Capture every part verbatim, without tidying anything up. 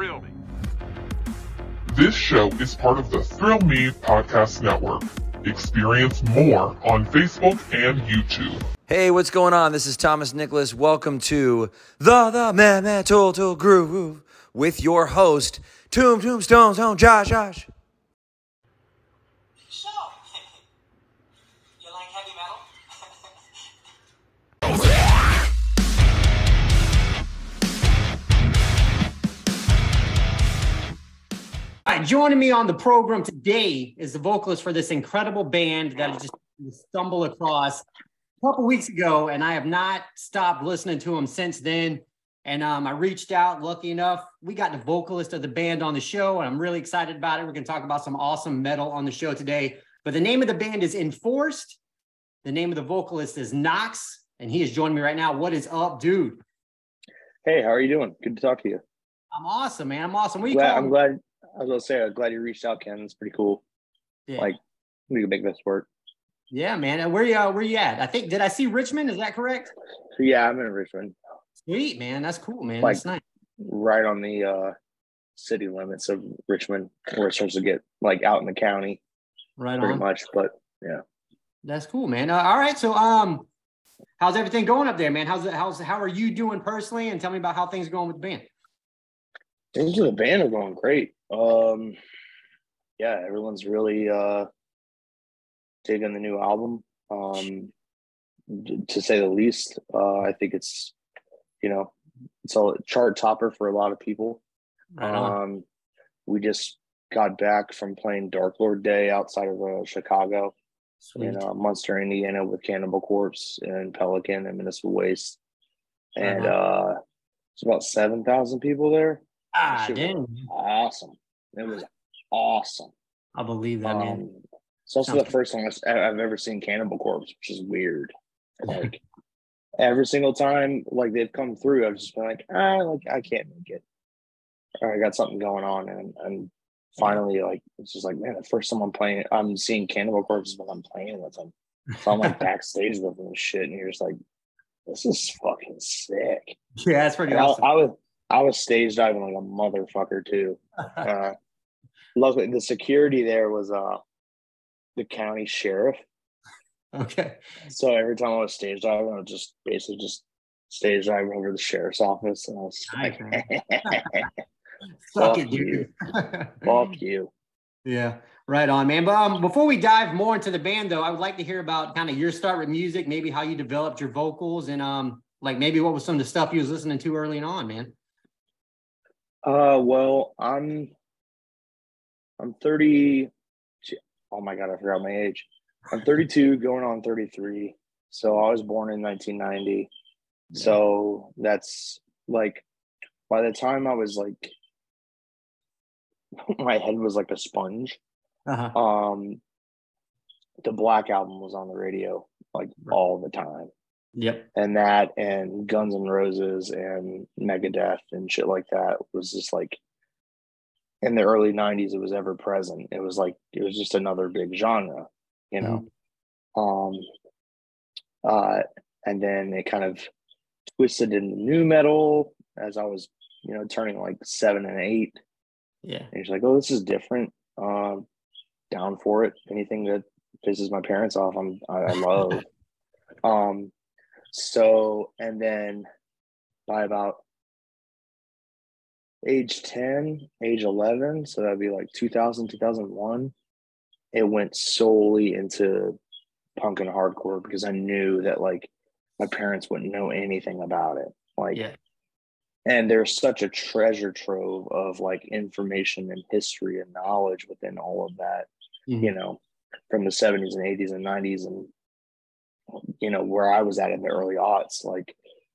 Thrill Me. This show is part of the Thrill Me Podcast Network. Experience more on Facebook and YouTube. Hey, what's going on? This is Thomas Nicholas. Welcome to the the Man Man Total Groove with your host, Tomb Tombstone Stone Josh Josh. So, you like heavy metal? All right, joining me on the program today is the vocalist for this incredible band that I just stumbled across a couple weeks ago, and I have not stopped listening to them since then. And um, I reached out, lucky enough, we got the vocalist of the band on the show, and I'm really excited about it. We're going to talk about some awesome metal on the show today. But the name of the band is Enforced. The name of the vocalist is Knox, and he is joining me right now. What is up, dude? Hey, how are you doing? Good to talk to you. I'm awesome, man. I'm awesome. What are you glad, calling? I'm glad. I was gonna say, I'm glad you reached out, Ken. It's pretty cool. Yeah. Like, we can make this work. Yeah, man. And where you uh, where you at? I think did I see Richmond? Is that correct? So, yeah, I'm in Richmond. Sweet, man. That's cool, man. Like, That's nice. Right on the uh, city limits of Richmond, where it starts to get like out in the county, Right pretty on. much. But yeah, That's cool, man. Uh, all right. So, um, how's everything going up there, man? How's it? How's how are you doing personally? And tell me about how things are going with the band. things with the band are going great. Um, yeah, everyone's really uh, digging the new album. Um, to say the least, uh, I think it's you know it's a chart topper for a lot of people. Right on. Um, we just got back from playing Dark Lord Day outside of uh, Chicago Sweet. in uh, Munster, Indiana, with Cannibal Corpse and Pelican and Municipal Waste, and Uh-huh. uh, it's about seven thousand people there. Ah, Shit was dang. awesome! It was awesome. I believe that, man. Um, it's also Sounds the first time I've I've ever seen Cannibal Corpse, which is weird. Like every single time, like they've come through, I've just been like, ah, like I can't make it. Or I got something going on, and and finally, like it's just like, man, the first time I'm playing, I'm seeing Cannibal Corpse when I'm playing with them. So I'm like backstage with them and shit, and you're just like, this is fucking sick. Yeah, that's pretty And I, awesome. I was I was stage diving like a motherfucker too. Uh, luckily, the security there was uh the county sheriff. Okay. So every time I was stage diving, I would just basically just stage dive over the sheriff's office, and I was Nice, like, Suck fuck it, dude. "Fuck you." Yeah, right on, man. But um, before we dive more into the band, though, I would like to hear about kind of your start with music, maybe how you developed your vocals, and um, like maybe what was some of the stuff you was listening to early on, man. Uh, well, I'm I'm thirty. Oh my god, I forgot my age. I'm thirty-two, going on thirty-three. So I was born in nineteen ninety. So that's like, by the time I was like, my head was like a sponge. Uh-huh. Um, the Black Album was on the radio like all the time, Yep. and that and Guns N' Roses and Megadeth and shit like that was just like, in the early nineties, it was ever present. It was like, it was just another big genre, you know. Um, uh, and then it kind of twisted into new metal as I was, you know, turning like seven and eight. Yeah. And he's like, oh, this is different. Um, down for it. Anything that pisses my parents off, I'm I, I love. um, so and then by about age ten, age eleven, so that'd be like two thousand, two thousand one, it went solely into punk and hardcore because I knew that like my parents wouldn't know anything about it. Like, Yeah. and there's such a treasure trove of like information and history and knowledge within all of that, Mhm. you know, from the seventies and eighties and nineties, and, you know, where I was at in the early aughts, like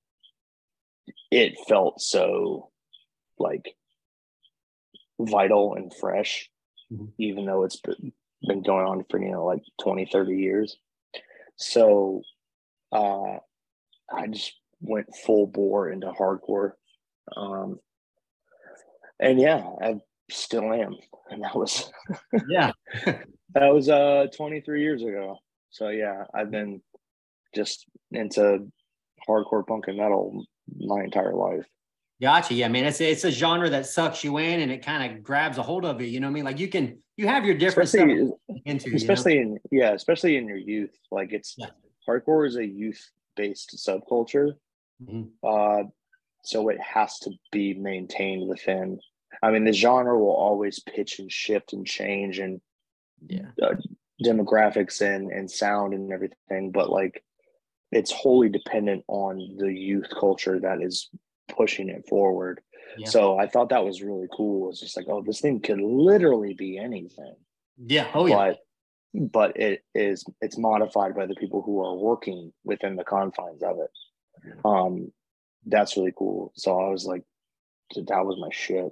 it felt so like vital and fresh, Mhm. even though it's been been going on for, you know, like twenty, thirty years. So uh, I just went full bore into hardcore. Um, and yeah, I still am. And that was, Yeah. that was uh, twenty-three years ago. So yeah, I've been just into hardcore punk and metal my entire life. Gotcha. Yeah, man. It's it's a genre that sucks you in and it kind of grabs a hold of you. You know what I mean? Like you can you have your different stuff especially into, you know? especially in yeah, especially in your youth. Like it's Yeah. hardcore is a youth based subculture. Mhm. Uh, so it has to be maintained within. I mean, the genre will always pitch and shift and change and Yeah. uh, demographics and and sound and everything, but like it's wholly dependent on the youth culture that is pushing it forward. Yeah. So I thought that was really cool. It's just like, oh, this thing could literally be anything, Yeah. Oh yeah. but but it is it's modified by the people who are working within the confines of it. Um, that's really cool. So I was like, that was my shit.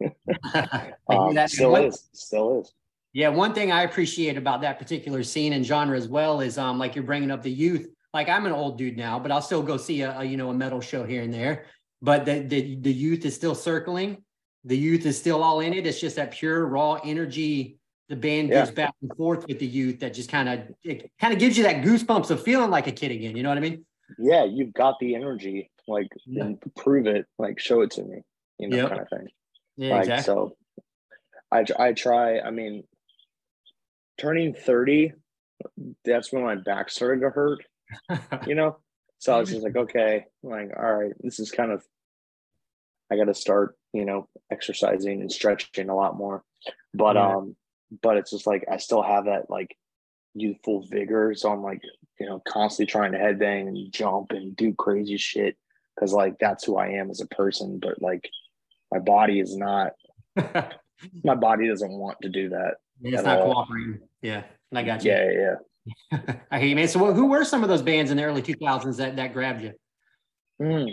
I hear Um, that. still One- is, still is. Yeah, one thing I appreciate about that particular scene and genre as well is um like you're bringing up the youth. Like I'm an old dude now, but I'll still go see a, a you know a metal show here and there. But the, the the youth is still circling. The youth is still all in it. It's just that pure raw energy the band gives Yeah. back and forth with the youth that just kind of it kind of gives you that goosebumps of feeling like a kid again. You know what I mean? Yeah, you've got the energy. Like, Yeah. then prove it. Like, show it to me. You know, Yep. kind of thing. Yeah, Like, exactly. so I I try. I mean, turning thirty, that's when my back started to hurt. You know, so I was just like, okay, like, all right, this is kind of. I got to start, you know, exercising and stretching a lot more. But Yeah. um, but it's just like I still have that like youthful vigor, so I'm like, you know, constantly trying to headbang and jump and do crazy shit because like that's who I am as a person. But like my body is not. My body doesn't want to do that. It's at not all. cooperating. Yeah, I got you. Yeah, yeah. yeah. I hear you, man. So, what, who were some of those bands in the early two thousands that that grabbed you? Hmm.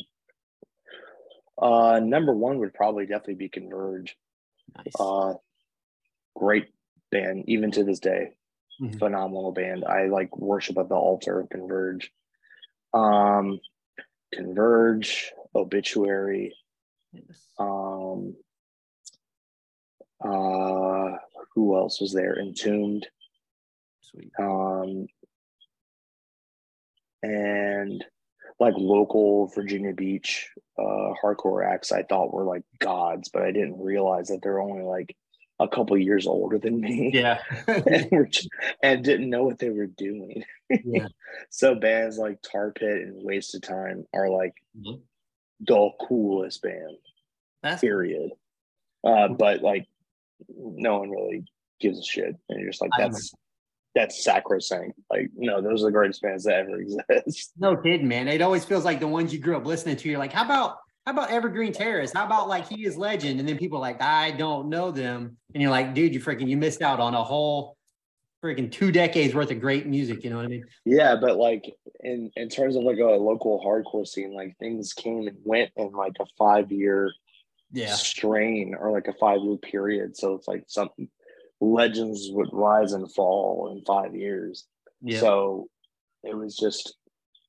Uh, number one would probably definitely be Converge. Nice. Uh, great band, even to this day. Mhm. Phenomenal band. I like worship at the altar of Converge. Um, Converge, Obituary. Yes. Um, uh, who else was there? Entombed. Sweet. Um, and like local Virginia Beach uh, hardcore acts I thought were like gods, but I didn't realize that they're only like a couple years older than me. Yeah. and, were just- and didn't know what they were doing. Yeah. So bands like Tar Pit and Wasted Time are like Mhm. the coolest band, That's period. Uh, but like no one really gives a shit. And you're just like, I that's that's sacrosanct. Like, no, those are the greatest bands that ever exist. no kidding, man. It always feels like the ones you grew up listening to. You're like, how about how about Evergreen Terrace? How about like He Is Legend? And then people are like, I don't know them. And you're like, dude, you freaking you missed out on a whole freaking two decades worth of great music. You know what I mean? Yeah, but like in in terms of like a local hardcore scene, like things came and went in like a five year Yeah. strain or like a five year period. So it's like something legends would rise and fall in five years. Yeah. So it was just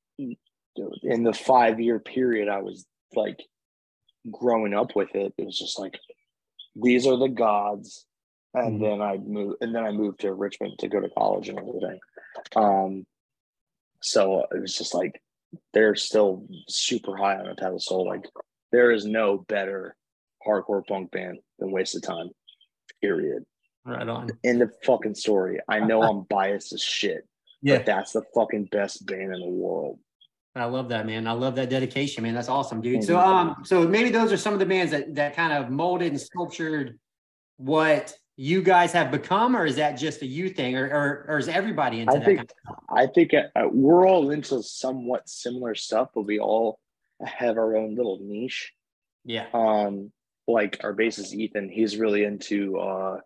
in the five year period I was like growing up with it. It was just like these are the gods. And Mhm. then I moved and then I moved to Richmond to go to college and everything. Um so it was just like they're still super high on a pedestal. Like there is no better hardcore punk band than Wasted Time. Period. Right on. End of fucking story. I know I'm biased as shit, Yeah. but that's the fucking best band in the world. I love that, man. I love that dedication, man. That's awesome, dude. So, Mhm. um, so maybe those are some of the bands that that kind of molded and sculptured what you guys have become, or is that just a you thing, or or, or is everybody into I that? think kind of I think uh, we're all into somewhat similar stuff, but we all have our own little niche. Yeah. Um, like our bassist Ethan, he's really into uh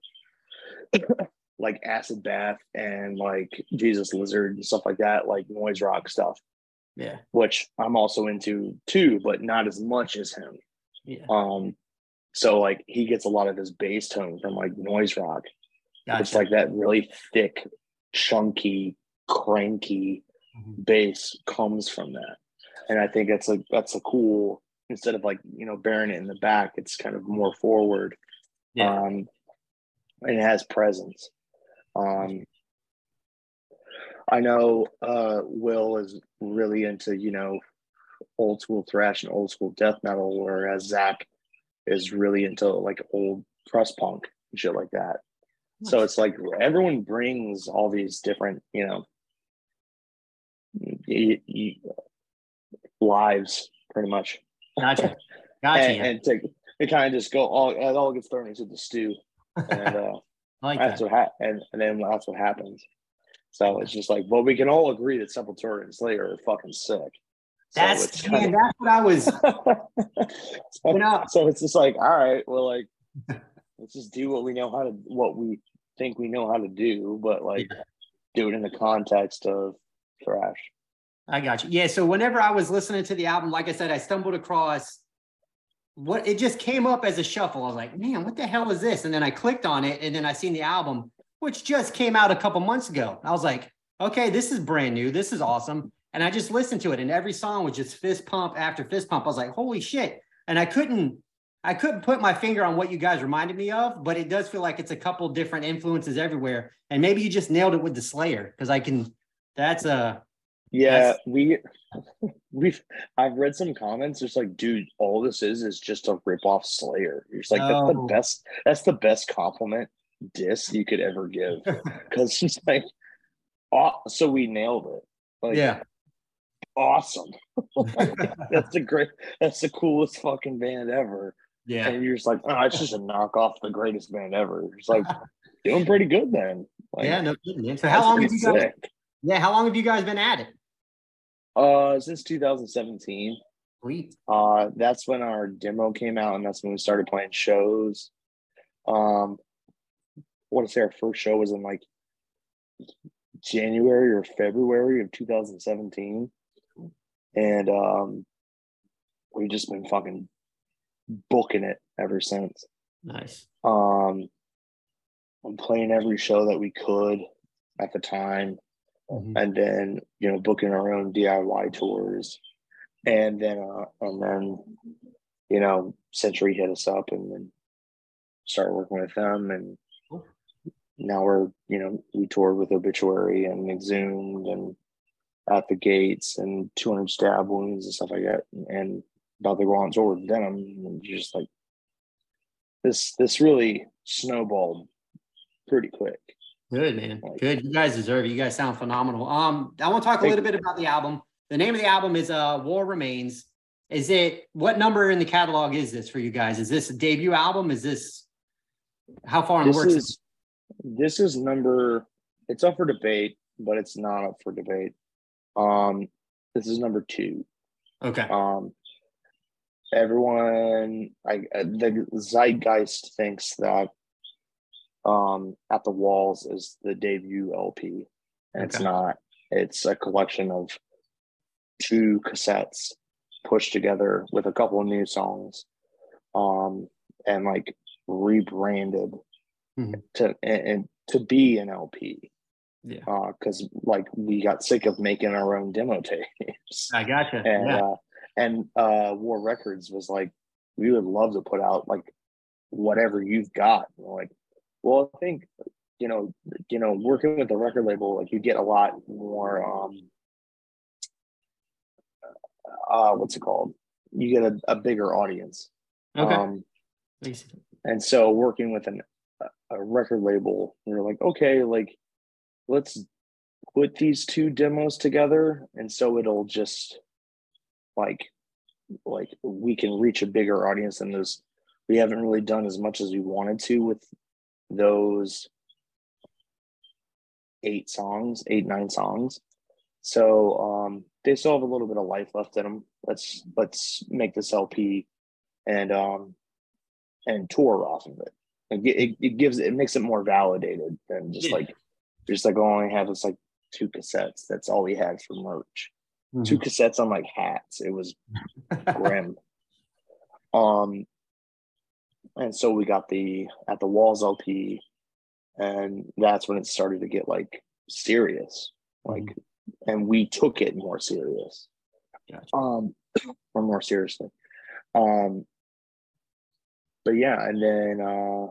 like Acid Bath and like Jesus Lizard and stuff like that, like noise rock stuff, Yeah. which I'm also into too, but not as much as him. Yeah. Um, so like he gets a lot of his bass tone from like noise rock. Gotcha. It's like that really thick, chunky, cranky Mhm. bass comes from that. And I think that's a that's a cool, instead of like, you know, bearing it in the back, it's kind of more forward. Yeah. Um and it has presence. Um I know uh Will is really into, you know, old school thrash and old school death metal, whereas Zach is really into like old crust punk and shit like that. So it's like everyone brings all these different, you know, y- y- lives pretty much. Gotcha. Gotcha. and yeah. and to, it kind of just go all it all gets thrown into the stew, and uh, I like that's that. what ha- and, and then that's what happens. So it's just like, well, we can all agree that Sepultura and Slayer are fucking sick. So That's it's man, kinda, that's what I was. so, You know- so it's just like, all right, well, like, let's just do what we know how to, what we think we know how to do, but like, Yeah. do it in the context of thrash. I got you. Yeah. So whenever I was listening to the album, like I said, I stumbled across what it just came up as a shuffle. I was like, man, what the hell is this? And then I clicked on it, and then I seen the album, which just came out a couple months ago. I was like, okay, this is brand new. This is awesome. And I just listened to it, and every song was just fist pump after fist pump. I was like, holy shit. And I couldn't, I couldn't put my finger on what you guys reminded me of, but it does feel like it's a couple different influences everywhere. And maybe you just nailed it with the Slayer, because I can, that's a, Yeah, That's- we we've I've read some comments. It's like, dude, all this is is just a rip off Slayer. It's like that's the Oh. best. That's the best compliment diss you could ever give, because it's like, oh, so we nailed it. Like, yeah. awesome. That's the great. That's the coolest fucking band ever. Yeah. And you're just like, oh, it's just a knockoff the greatest band ever. It's like doing pretty good then. Like, Yeah. No kidding, man. So how that's long have pretty you guys, sick. yeah, how long have you guys been at it? Uh, since two thousand seventeen. Sweet. Uh, that's when our demo came out, and that's when we started playing shows. Um, I want to say our first show was in like January or February of two thousand seventeen, and um, we've just been fucking booking it ever since. Nice. Um, I'm playing every show that we could at the time, Mhm. and then you know booking our own D I Y tours, and then uh, and then you know Century hit us up, and then started working with them, and Cool. now we're you know we toured with Obituary and Exhumed and At the Gates and two hundred Stab Wounds and stuff like that, and about to go on tour with Denim, and just like this this really snowballed pretty quick. Good, man. Like- Good. You guys deserve it. You guys sound phenomenal. Um, I want to talk a Thank little bit about the album. The name of the album is uh War Remains. Is it, what number in the catalog is this for you guys? Is this a debut album? Is this, how far in the This works? is this is number. It's up for debate, but it's not up for debate. Um, this is number two. Okay. Um, everyone, I the zeitgeist thinks that um, At the Walls is the debut L P, and it's Okay. not. It's a collection of two cassettes pushed together with a couple of new songs, um, and like rebranded Mhm. to and, and to be an L P. Yeah. Uh, because like we got sick of making our own demo tapes. I gotcha. and Yeah. uh and uh War Records was like, we would love to put out like whatever you've got. And we're like, well, I think you know, you know, working with the record label, like you get a lot more um uh what's it called? You get a, a bigger audience. Okay. Um Please. and so working with an a record label, we were like, okay, like let's put these two demos together, and so it'll just like like we can reach a bigger audience than those. We haven't really done as much as we wanted to with those eight songs, eight nine songs. So um, they still have a little bit of life left in them. Let's let's make this L P and um and tour off of it. Like it, it, it gives it makes it more validated than just Yeah. like just like all I have is like two cassettes. That's all we had for merch. Mhm. Two cassettes on like hats. It was grim. Um, and so we got the At the Walls L P, and that's when it started to get like serious, like, and we took it more serious, Gotcha. um, or more seriously. Um, but yeah, and then uh,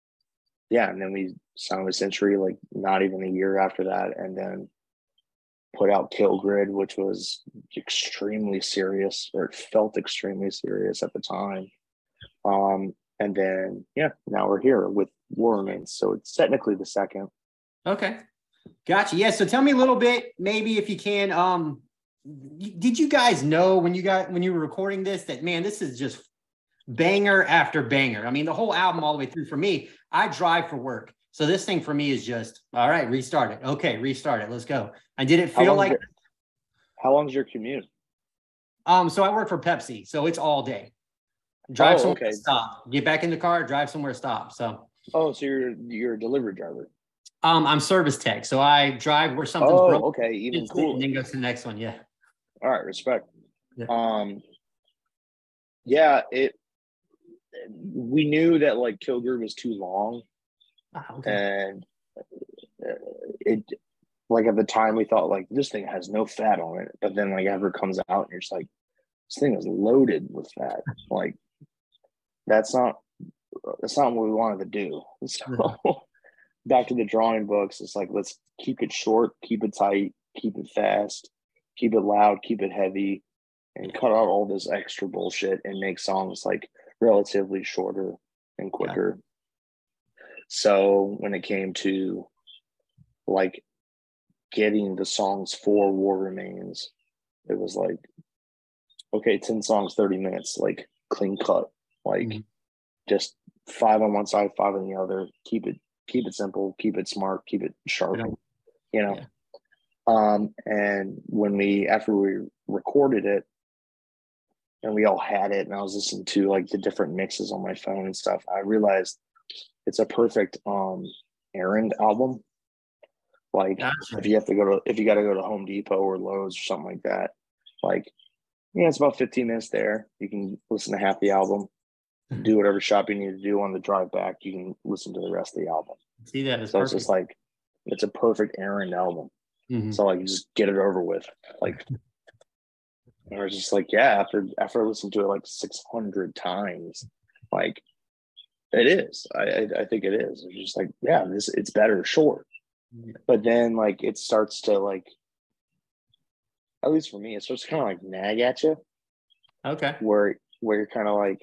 yeah, and then we signed with Century like not even a year after that, and then put out Kill Grid, which was extremely serious, or it felt extremely serious at the time. Um, and then, yeah, now we're here with War Remains. So it's technically the second. Okay. Gotcha. Yeah. So tell me a little bit, maybe if you can, um, did you guys know when you got, when you were recording this, that, man, this is just banger after banger? I mean, the whole album all the way through. For me, I drive for work. So this thing for me is just, all right, restart it. Okay, restart it. Let's go. And did it feel like, your, how long's your commute? Um, so I work for Pepsi, so it's all day. Drive Oh, somewhere, okay. stop. Get back in the car, drive somewhere, stop. So Oh, so you're you're a delivery driver. um, I'm service tech, so I drive where something's Oh, broken, okay, even and cooler. then go to the next one. Yeah. All right, respect. Yeah. Um, yeah, it. We knew that like Kill Grid was too long, Ah, okay. and it like at the time we thought like this thing has no fat on it, but then like ever comes out and you're just like, this thing is loaded with fat. Like that's not that's not what we wanted to do. So back to the drawing books, it's like let's keep it short, keep it tight, keep it fast, keep it loud, keep it heavy, and cut out all this extra bullshit and make songs like relatively shorter and quicker. Yeah. So when it came to like getting the songs for War Remains, it was like, okay, ten songs, thirty minutes, like clean cut, like mm-hmm. just five on one side, five on the other. Keep it, keep it simple, keep it smart, keep it sharp, you know. You know? Yeah. Um, and when we after we recorded it, and we all had it, and I was listening to like the different mixes on my phone and stuff, I realized it's a perfect um errand album. Like gotcha. if you have to go to if you got to go to Home Depot or Lowe's or something like that, like yeah, it's about fifteen minutes there. You can listen to half the album, do whatever shopping you need to do on the drive back. You can listen to the rest of the album. See that? So perfect. It's just like it's a perfect errand album. Mm-hmm. So like just get it over with. Like I was just like, yeah, after after I listened to it like six hundred times, like it is. I, I I think it is. It's just like, yeah, this it's better short. But then like it starts to like, at least for me, it starts to kind of like nag at you. Okay. Where where you're kind of like,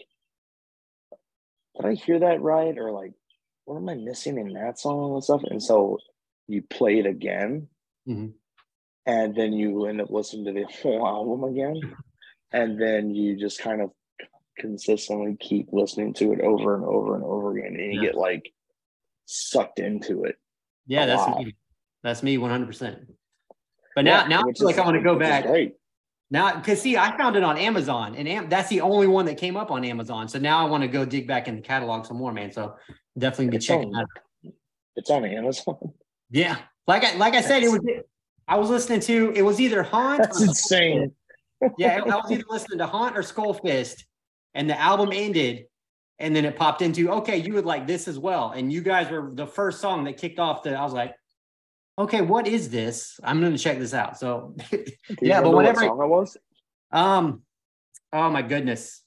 did I hear that right? Or like, what am I missing in that song and stuff? And so you play it again. Mm-hmm. And then you end up listening to the whole album again. And then you just kind of consistently keep listening to it over and over and over again. And you yeah. get like sucked into it. Yeah, that's lot. me. That's me one hundred percent. But now, yeah, now I feel like I want to go back. Great. Now, because see, I found it on Amazon, and Am- that's the only one that came up on Amazon. So now I want to go dig back in the catalog some more, man. So definitely be it's checking on, that. It's on Amazon. Yeah, like I like I said, it was. I was listening to it was either Haunt. That's or insane. Yeah, I was either listening to Haunt or Skullfist, and the album ended, and then it popped into okay, you would like this as well, and you guys were the first song that kicked off the. I was like, okay, what is this? I'm going to check this out. So, yeah, but whenever what song it was, um, oh my goodness,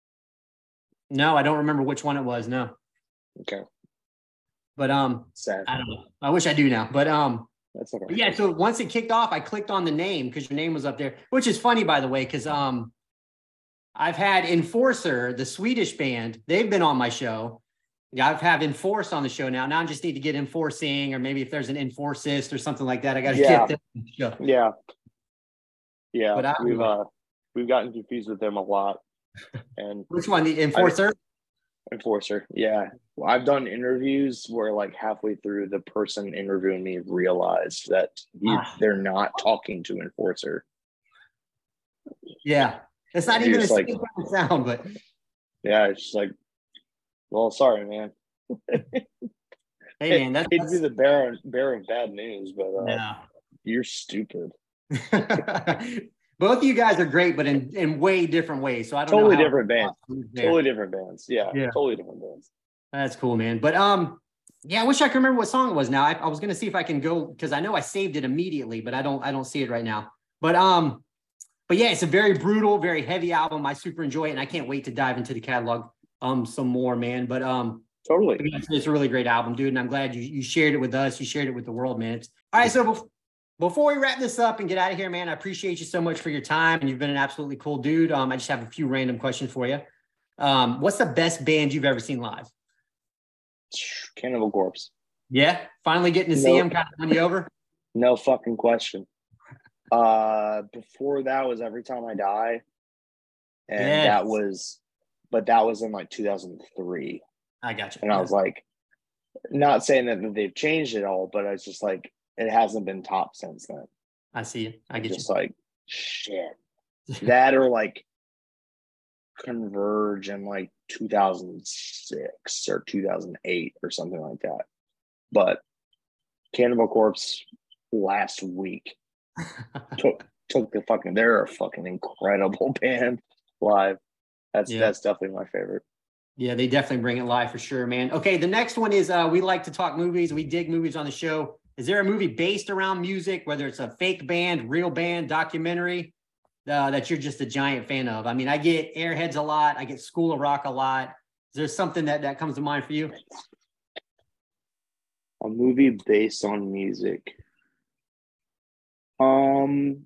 no, I don't remember which one it was. No, okay, but um, sad. I don't know. I wish I do now, but um. That's okay. Yeah, so once it kicked off, I clicked on the name because your name was up there, which is funny, by the way, because um, I've had Enforcer, the Swedish band. They've been on my show. Yeah, I've had Enforce on the show now. Now I just need to get Enforcing, or maybe if there's an Enforcist or something like that, I got to yeah. get them on the show. Yeah, yeah. But I, we've uh, we've gotten confused with them a lot. And which one, the Enforcer? I, Enforcer, yeah. Well, I've done interviews where like halfway through the person interviewing me realized that you, ah. they're not talking to Enforcer. Yeah, it's not even a like, sound, but yeah, it's just like, well, sorry, man. Hey, man, that's, it'd be the bearer, bearer of bad news, but uh, no. You're stupid. Both of you guys are great, but in, in way different ways. So I don't totally know. Different bands. Totally different bands. Yeah, yeah, totally different bands. That's cool, man. But um, yeah, I wish I could remember what song it was now. I, I was gonna see if I can go because I know I saved it immediately, but I don't I don't see it right now. But um, but yeah, it's a very brutal, very heavy album. I super enjoy it, and I can't wait to dive into the catalog um some more, man. But um, totally, it's, it's a really great album, dude. And I'm glad you you shared it with us. You shared it with the world, man. It's, all right, so. Before, before we wrap this up and get out of here, man, I appreciate you so much for your time, and you've been an absolutely cool dude. Um, I just have a few random questions for you. Um, what's the best band you've ever seen live? Cannibal Corpse. Yeah, finally getting to see No. him kind of won you over. No fucking question. Uh, before that was Every Time I Die, and Yes. that was, but that was in like two thousand three, I got you. and I was like, not saying that they've changed it all, but it's just like it hasn't been top since then. I see you. I get Just you. like shit. That or like Converge in like two thousand six or two thousand eight or something like that. But Cannibal Corpse last week took took the fucking they're a fucking incredible band live. That's Yeah. that's definitely my favorite. Yeah, they definitely bring it live for sure, man. Okay, the next one is uh, we like to talk movies. We dig movies on the show. Is there a movie based around music, whether it's a fake band, real band, documentary, uh, that you're just a giant fan of? I mean, I get Airheads a lot. I get School of Rock a lot. Is there something that, that comes to mind for you? A movie based on music. Um,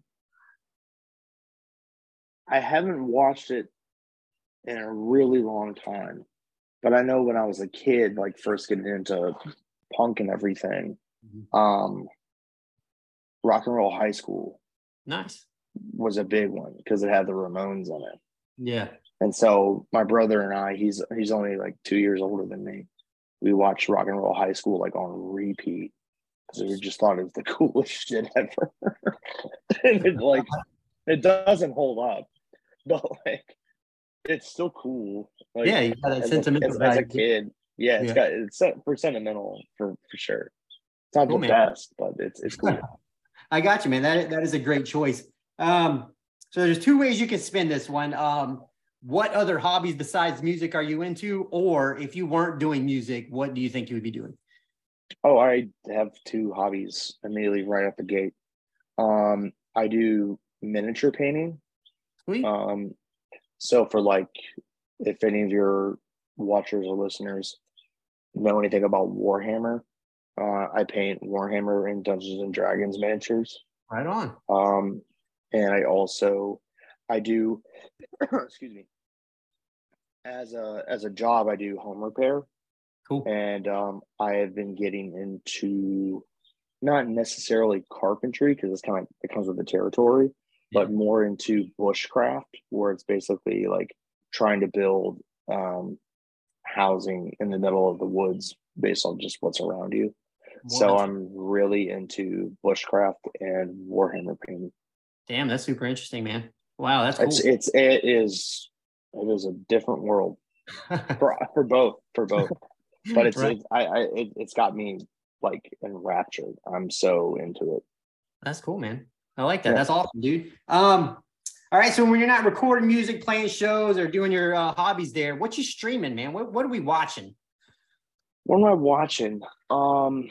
I haven't watched it in a really long time, but I know when I was a kid, like first getting into punk and everything, um, Rock and Roll High School Nice. was a big one because it had the Ramones in it. Yeah. And so my brother and I, he's he's only like two years older than me. We watched Rock and Roll High School like on repeat because we just thought it was the coolest shit ever. And it like it doesn't hold up, but like it's still cool. Like, Yeah, you got that as, sentimental a, as, as a value. kid, yeah, it's Yeah. got it's se- for sentimental for for sure. It's not Cool, the man. best, but it's it's cool. I got you, man. That, that is a great choice. Um, so there's two ways you can spin this one. Um, what other hobbies besides music are you into? Or if you weren't doing music, what do you think you would be doing? Oh, I have two hobbies immediately right out the gate. Um, I do miniature painting. Sweet. Um, so for like, if any of your watchers or listeners know anything about Warhammer, uh, I paint Warhammer and Dungeons and Dragons miniatures. Right on. Um, and I also, I do, excuse me, as a as a job, I do home repair, Cool. and um, I have been getting into not necessarily carpentry because it's kind of it comes with the territory, but more into bushcraft, where it's basically like trying to build um, housing in the middle of the woods based on just what's around you. So Wow. I'm really into bushcraft and Warhammer painting. Damn, that's super interesting, man. Wow, that's cool. It's it's it is it is a different world for for both for both, but it's Right. it's I, I it, it's got me like enraptured. I'm so into it. That's cool, man. I like that. Yeah. That's awesome, dude. Um, all right. So when you're not recording music, playing shows, or doing your uh, hobbies there, what you streaming, man? What what are we watching? What am I watching? Um,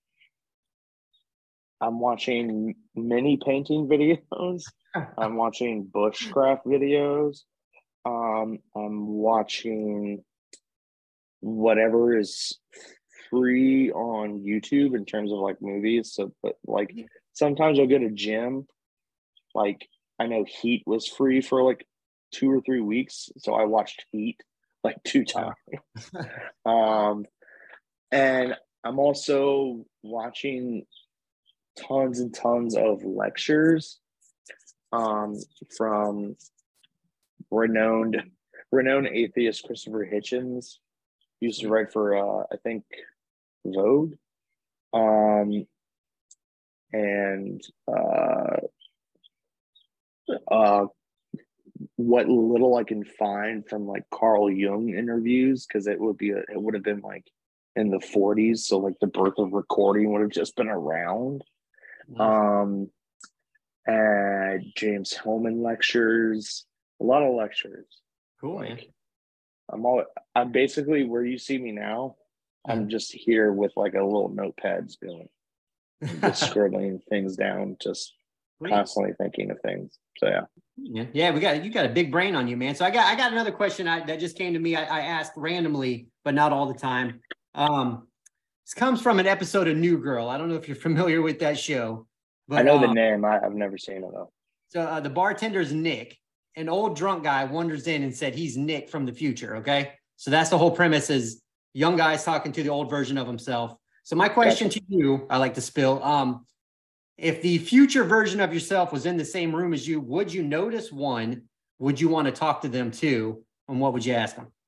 I'm watching mini painting videos. I'm watching bushcraft videos. Um, I'm watching whatever is free on YouTube in terms of like movies. So, but like sometimes I'll go to gym. Like I know Heat was free for like two or three weeks, so I watched Heat like two times. um, and I'm also watching tons and tons of lectures um, from renowned renowned atheist Christopher Hitchens. Used to write for uh, I think Vogue, um, and uh, uh, what little I can find from like Carl Jung interviews, because it would be a, it would have been like in the forties, so like the birth of recording would have just been around. Um, and James Hillman lectures, a lot of lectures. Cool, man. I'm all I'm basically where you see me now. I'm just here with like a little notepad going, just scribbling things down, just Sweet. constantly thinking of things. So yeah. Yeah, yeah, we got you got a big brain on you, man. So I got I got another question I, that just came to me. I, I asked randomly, but not all the time. Um, this comes from an episode of New Girl. I don't know if you're familiar with that show. But, I know the um, name. I, I've never seen it though. So uh, the bartender's Nick. An old drunk guy wanders in and said he's Nick from the future. Okay, so that's the whole premise: is young guys talking to the old version of himself. So my question Gotcha. to you, I like to spill. Um, if the future version of yourself was in the same room as you, would you notice one? Would you want to talk to them too? And what would you ask them?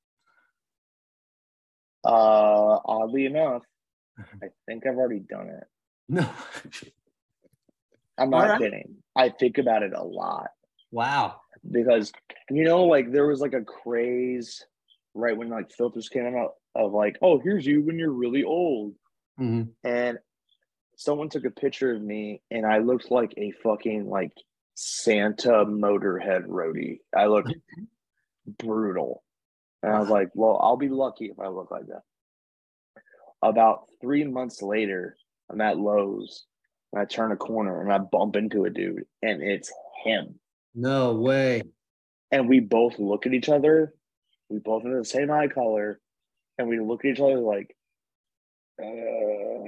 Uh, oddly enough, I think I've already done it. No. I'm not All right. kidding. I think about it a lot Wow. because, you know, like there was like a craze right when like filters came out of like, oh, here's you when you're really old. Mhm. And someone took a picture of me and I looked like a fucking like Santa Motorhead roadie. I looked brutal. And I was like, well, I'll be lucky if I look like that. About three months later, I'm at Lowe's and I turn a corner and I bump into a dude and it's him. No way. And we both look at each other. We both have the same eye color. And we look at each other like, uh,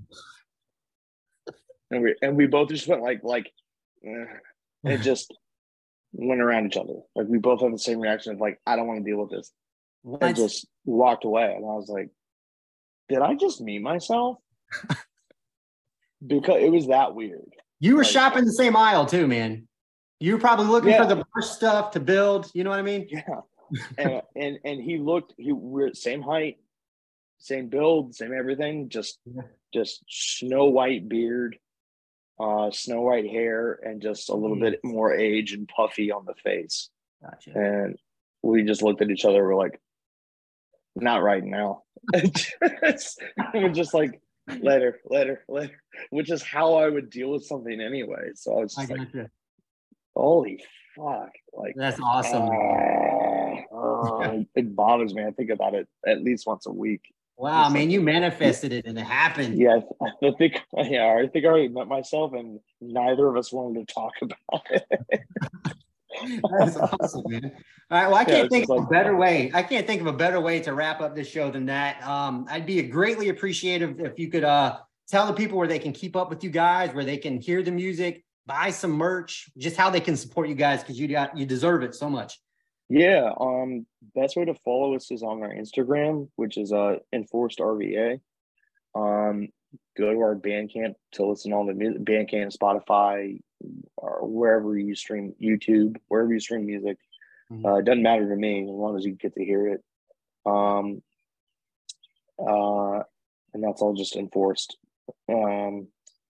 and we and we both just went like, like, uh, and it just went around each other. Like we both had the same reaction of like, I don't want to deal with this. What? And just walked away. And I was like, did I just meet myself? Because it was that weird. You were Like- shopping the same aisle too, man. You were probably looking Yeah. for the worst stuff to build. You know what I mean? Yeah. and and and he looked, he we're same height, same build, same everything, just Yeah. just snow white beard, uh, snow white hair, and just a little bit more age and puffy on the face. Gotcha. And we just looked at each other, we're like, not right now. We're just like, later, later, later, which is how I would deal with something anyway. So I was I just like, gotcha. holy fuck. Like That's awesome. uh, uh, it bothers me. I think about it at least once a week. Wow, man, you manifested it and it happened. Yeah, I, I think yeah, I think I already met myself and neither of us wanted to talk about it. That's awesome, man. All right. Well, I Yeah, can't it's think of just a like- better way. I can't think of a better way to wrap up this show than that. Um, I'd be greatly appreciative if you could uh, tell the people where they can keep up with you guys, where they can hear the music, buy some merch, just how they can support you guys because you got you deserve it so much. Yeah, um, best way to follow us is on our Instagram, which is uh enforced R V A. Um, go to our Bandcamp to listen to all the music, Bandcamp, Spotify, or wherever you stream, YouTube, wherever you stream music. Mhm. Uh, it doesn't matter to me as long as you get to hear it. Um, uh, and that's all just enforced. Um,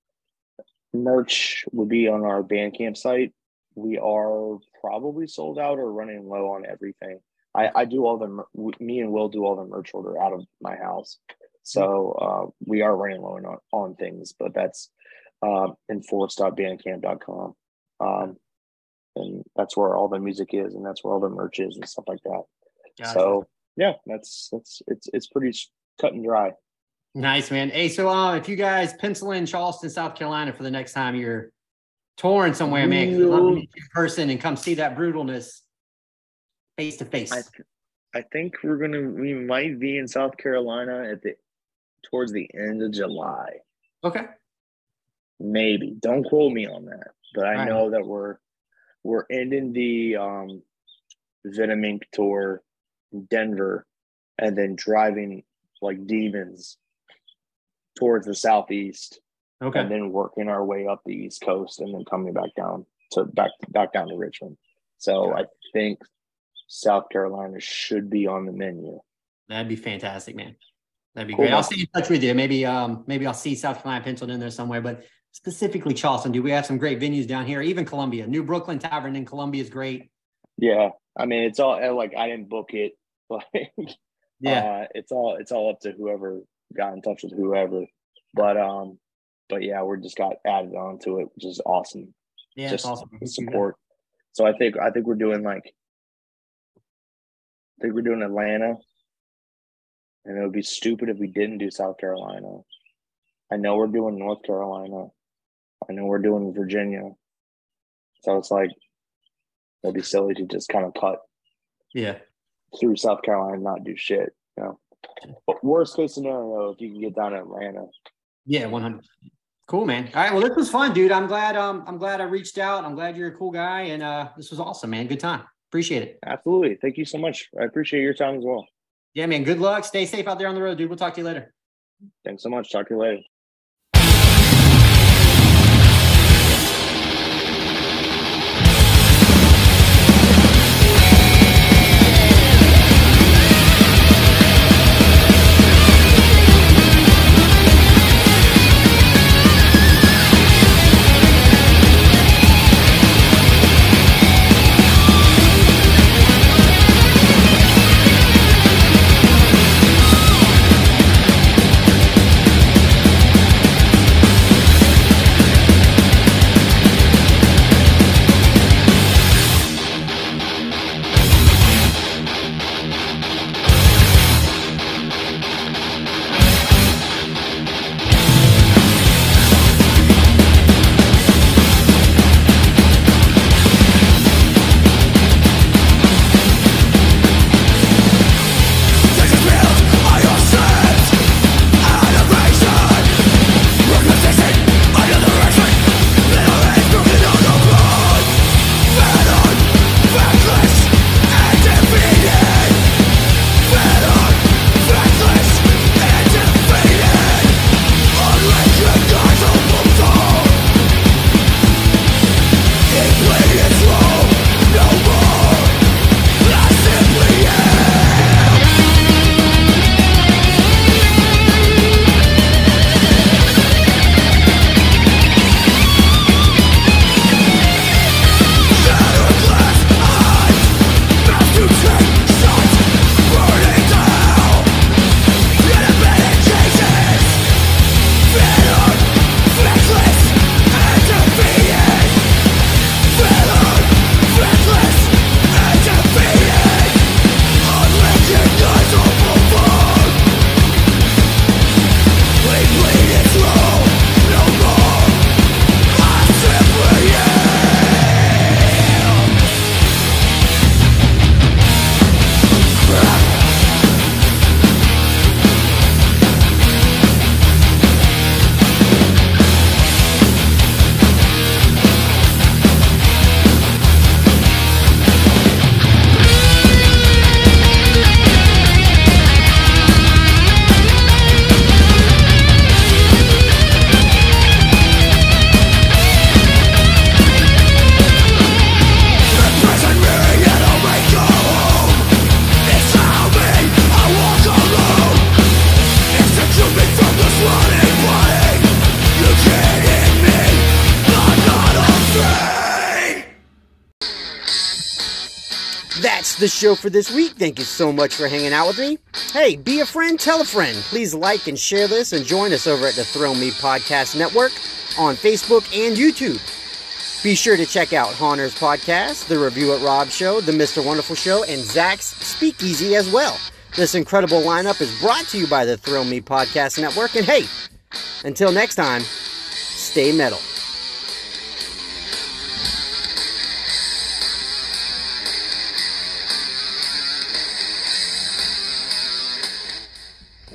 merch will be on our Bandcamp site. We are probably sold out or running low on everything. I, I do all the, mer- me and Will do all the merch order out of my house. So uh, we are running low on, on things, but that's uh, enforce dot bandcamp dot com. Um, and that's where all the music is, and that's where all the merch is and stuff like that. Gotcha. So yeah, that's that's it's it's pretty cut and dry. Nice, man. Hey, so uh, if you guys pencil in Charleston, South Carolina for the next time you're touring somewhere, man, 'cause I'd love to meet you in person and come see that brutalness face to face. I th- I think we're gonna we might be in South Carolina at the towards the end of July. Okay. Maybe. Don't quote me on that. But I All right. know that we're we're ending the um Venom Incorporated tour in Denver and then driving like demons towards the southeast Okay. and then working our way up the East Coast and then coming back down to back back down to Richmond. So I think South Carolina should be on the menu. That'd be fantastic, man. That'd be Cool, great. I'll man. stay in touch with you. Maybe um maybe I'll see South Carolina penciled in there somewhere, but specifically Charleston, dude, we have some great venues down here, even Columbia. New Brooklyn Tavern in Columbia is great. Yeah. I mean it's all like I didn't book it. Like Yeah. uh, it's all it's all up to whoever got in touch with whoever. But um but yeah, we're just got added on to it, which is awesome. yeah, just it's awesome. support. So I think I think we're doing like I think we're doing Atlanta. And it would be stupid if we didn't do South Carolina. I know we're doing North Carolina. I know we're doing Virginia. So it's like it'd be silly to just kind of cut Yeah. through South Carolina and not do shit. You know. But worst case scenario, if you can get down to Atlanta, Yeah, one hundred. Cool, man. All right. Well, this was fun, dude. I'm glad. Um, I'm glad I reached out. I'm glad you're a cool guy, and uh, this was awesome, man. Good time. Appreciate it. Absolutely. Thank you so much. I appreciate your time as well. Yeah, man. Good luck. Stay safe out there on the road, dude. We'll talk to you later. Thanks so much. Talk to you later. That's the show for this week. Thank you so much for hanging out with me. Hey, be a friend, tell a friend. Please like and share this and join us over at the Thrill Me Podcast Network on Facebook and YouTube. Be sure to check out Haunter's Podcast, The Review at Rob Show, The Mister Wonderful Show, and Zach's Speakeasy as well. This incredible lineup is brought to you by the Thrill Me Podcast Network. And hey, until next time, stay metal.